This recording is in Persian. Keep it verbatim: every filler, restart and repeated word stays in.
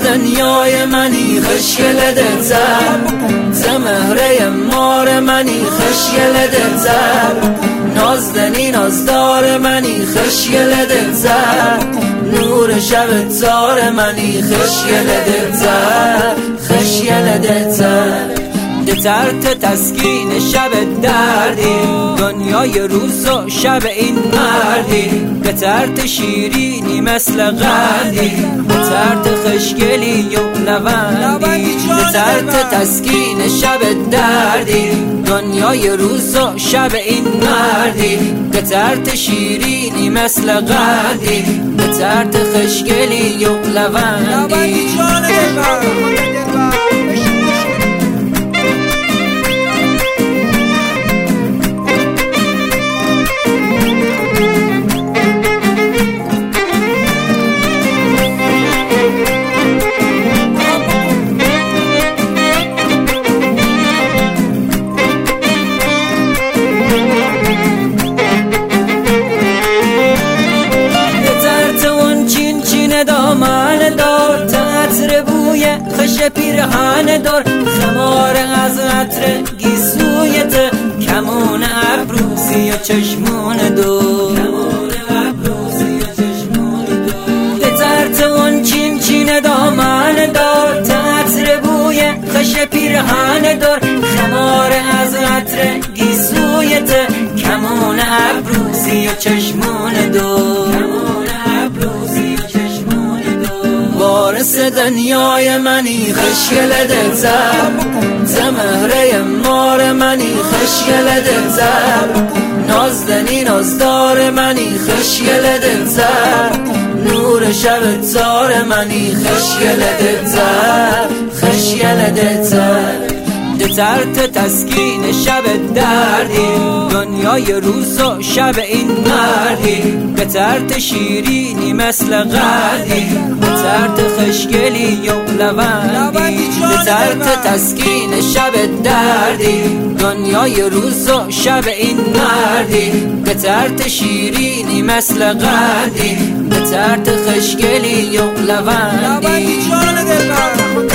دنیای منی خشکل دلزر، زمهره مار منی خشکل دلزر، نازدنی نازدار منی خشکل دلزر، نور شب تار منی خشکل دلزر، خشکل دلزر. ترت تسکین شب دردی، دنیای روز و شب این مردی، به ترت شیرینی مثل قردی، به ترت خشگلی و لوندی، به ترت تسکین شب دردی، دنیای روز و شب این مردی، به ترت شیرینی مثل قردی، به ترت خشگلی و لوندی. دامن دار تطر بوی خش پیرهن دار، خمار از عطر گیسویت، کمون ابروسی و چشمون دو، کمون ابروسی و چشمون دو. به ترت اون چین چین دامن دار تطر بوی خش پیرهن دار، خمار از عطر گیسویت، کمون ابروسی و چشمون دو، وارث دنیای منی خشکل دلزر، زمهره مار منی خشکل دلزر، نازدنی نازدار منی خشکل دلزر، نور شب تار منی خشکل دلزر، خشکل دلزر. ترت تسکین شب دردی، دنیای روز و شب این مردی، به ترت شیرینی مثل قردی، به ترت خشگلی و لوندی، به ترت تسکین شب دردی، دنیای روز و شب این مردی، به ترت شیرینی مثل قردی، به ترت خشگلی و لوندی.